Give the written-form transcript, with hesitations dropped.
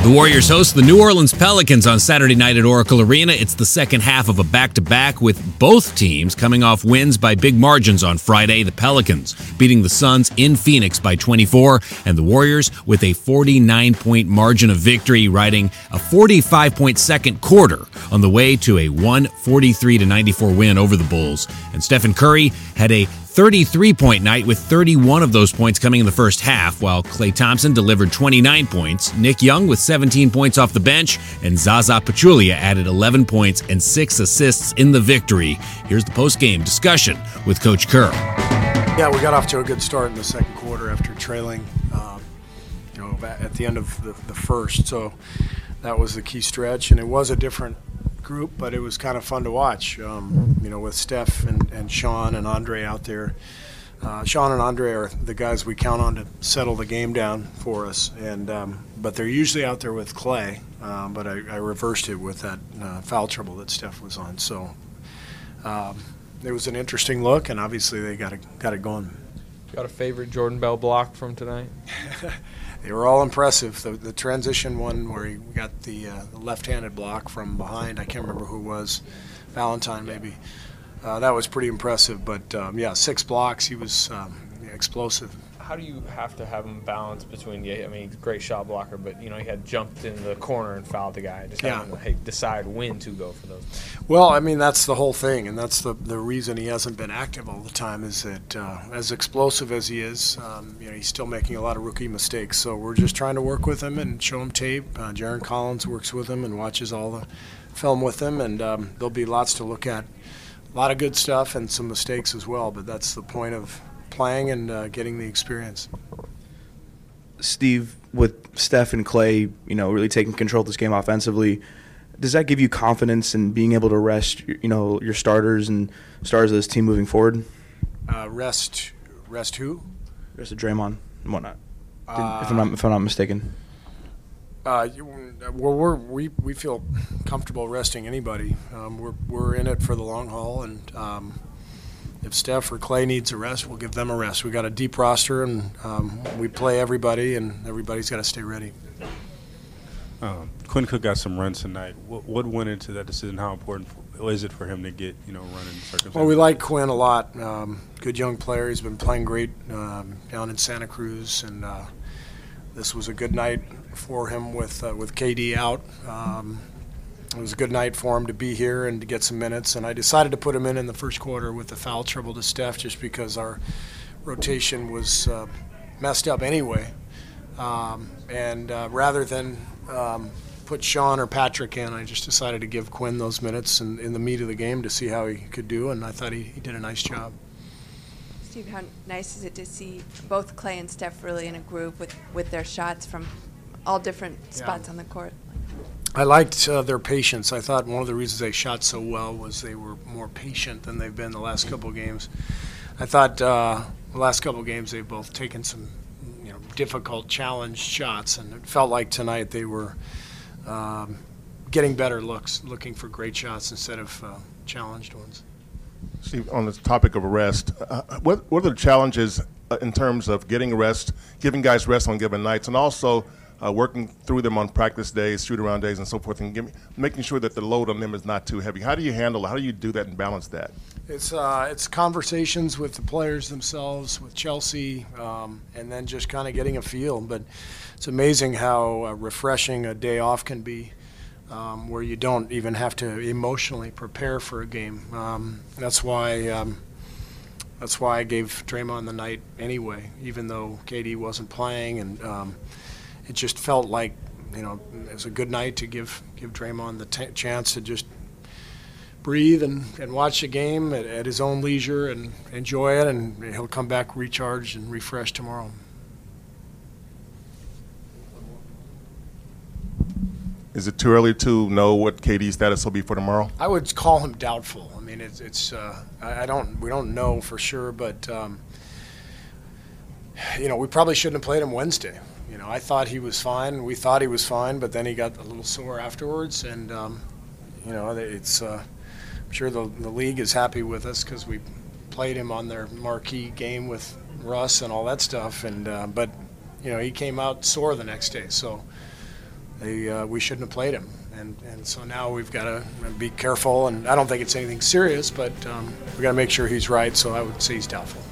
The Warriors host the New Orleans Pelicans on Saturday night at Oracle Arena. It's the second half of a back-to-back with both teams coming off wins by big margins on Friday. The Pelicans beating the Suns in Phoenix by 24, and the Warriors with a 49-point margin of victory, riding a 45-point second quarter on the way to a 143-94 win over the Bulls. And Stephen Curry had a 33-point night with 31 of those points coming in the first half, while Klay Thompson delivered 29 points, Nick Young with 17 points off the bench, and Zaza Pachulia added 11 points and 6 assists in the victory. Here's the post-game discussion with Coach Kerr. Yeah, we got off to a good start in the second quarter after trailing, at the end of the first. So that was the key stretch, and it was a different group, but it was kind of fun to watch, with Steph and Sean and Andre out there. Sean and Andre are the guys we count on to settle the game down for us, but they're usually out there with Klay, but I reversed it with that foul trouble that Steph was on. So it was an interesting look, and obviously they got it going. Got a favorite Jordan Bell block from tonight? They were all impressive. The transition one where he got the left-handed block from behind, I can't remember who it was, Valentine maybe. That was pretty impressive. But, 6 blocks. He was explosive. How do you have to have him balance between, he's a great shot blocker, but, he had jumped in the corner and fouled the guy. Just having to decide when to go for those. Well, that's the whole thing, and that's the reason he hasn't been active all the time is that as explosive as he is, he's still making a lot of rookie mistakes. So we're just trying to work with him and show him tape. Jaron Collins works with him and watches all the film with him, and there'll be lots to look at. A lot of good stuff and some mistakes as well, but that's the point of playing and getting the experience. Steve, with Steph and Klay, really taking control of this game offensively, does that give you confidence in being able to rest, your starters and stars of this team moving forward? Rest who? Rest of Draymond and whatnot, if I'm not mistaken. We feel comfortable resting anybody. We're in it for the long haul, and if Steph or Klay needs a rest, we'll give them a rest. We got a deep roster, and we play everybody, and everybody's got to stay ready. Quinn Cook got some runs tonight. What went into that decision? How important is it for him to get running circumstances? Well, we like Quinn a lot. Good young player. He's been playing great down in Santa Cruz, and this was a good night for him with KD out. It was a good night for him to be here and to get some minutes, and I decided to put him in the first quarter with the foul trouble to Steph just because our rotation was messed up anyway. And rather than put Sean or Patrick in, I just decided to give Quinn those minutes in the meat of the game to see how he could do, and I thought he did a nice job. Steve, how nice is it to see both Klay and Steph really in a groove with their shots from all different spots on the court? I liked their patience. I thought one of the reasons they shot so well was they were more patient than they've been the last couple of games. I thought the last couple of games they've both taken some difficult challenge shots, and it felt like tonight they were getting better looks, looking for great shots instead of challenged ones. Steve, on the topic of rest, what are the challenges in terms of getting rest, giving guys rest on given nights, and also working through them on practice days, shoot-around days, and so forth, and making sure that the load on them is not too heavy? How do you handle it? How do you do that and balance that? It's conversations with the players themselves, with Chelsea, and then just kind of getting a feel. But it's amazing how refreshing a day off can be, where you don't even have to emotionally prepare for a game. That's why I gave Draymond the night anyway, even though KD wasn't playing, and it just felt like it was a good night to give Draymond the chance to just breathe and watch the game at his own leisure and enjoy it, and he'll come back recharged and refreshed tomorrow. Is it too early to know what KD's status will be for tomorrow? I would call him doubtful. We don't know for sure, but we probably shouldn't have played him Wednesday. I thought he was fine. We thought he was fine, but then he got a little sore afterwards, and it's. I'm sure the league is happy with us because we played him on their marquee game with Russ and all that stuff, and but he came out sore the next day, so we shouldn't have played him. And so now we've got to be careful, and I don't think it's anything serious, but we've got to make sure he's right, so I would say he's doubtful.